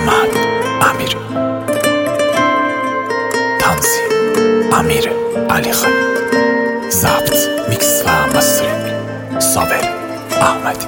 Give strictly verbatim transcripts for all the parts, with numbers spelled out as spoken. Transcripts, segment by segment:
محمد امیر، تنظیم امیر علی خانی، ضبط میکس و مسترینگ صابر احمدی.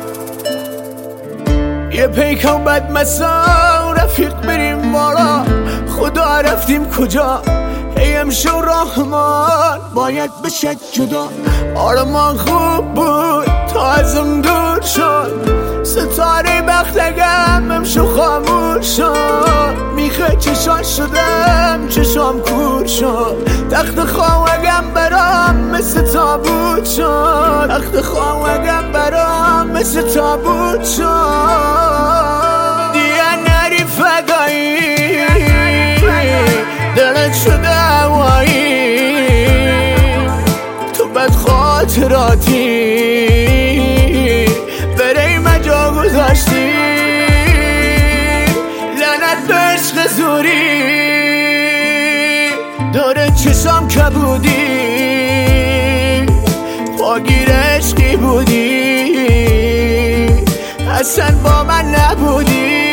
یه پیکان بد مسا رفیق بریم بالا، خدا رفتیم کجا؟ ای امشو رحمان باید بشه جدا. آرمان خوب بود تا ازم دور شد، ستاره بختگم امشو خاموش شد. میخه چشان شدم چشام کور شد، تخت خواهگم برام مثل تابوت شد. تخت خواهگم برام مثل تابوت شد. دیگه نری فدایی دلت شده هوایی، تو بد خاطراتی برای مجا گذاشتی. لعنت به عشق زوری داره چشام کبودی، پاگیر عشقی بودی اصلا با من نبودی.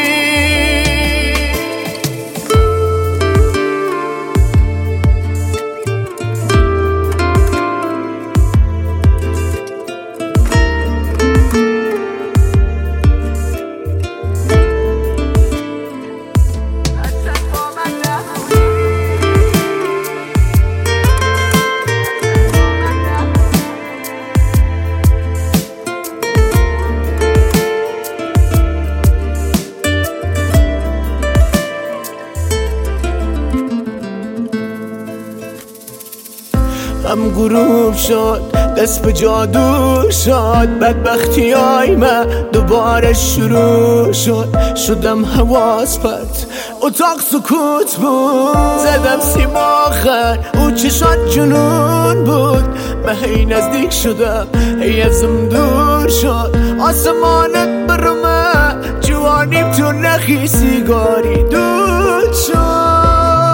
هم غروب شد دست به جادو شد، بدبختی های من دوباره شروع شد. شدم حواس پرت اتاق سکوت بود، زدم سیم آخر او چشات جنون بود. من هی نزدیک شدم هی ازم دور شد، آسمانت برمه جوانیم تو نخی سیگاری دود شد.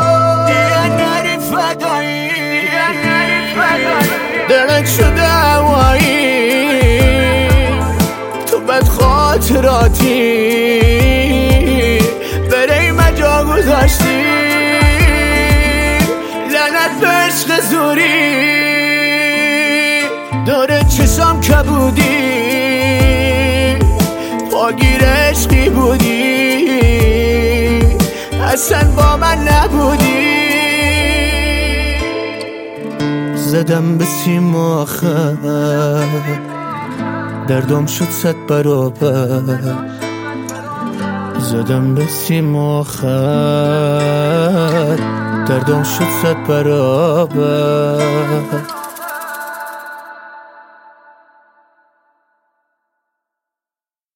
دلت شده هوایی، تو بد خاطراتی برای مجا گذاشتی. لعنت به عشق زوری داره چشام کبودی، پاگیر عشقی بودی اصلا با من نبودی. زدم به سیم آخر دردم شد صد برابر، زدم به سیم آخر دردم شد صد برابر.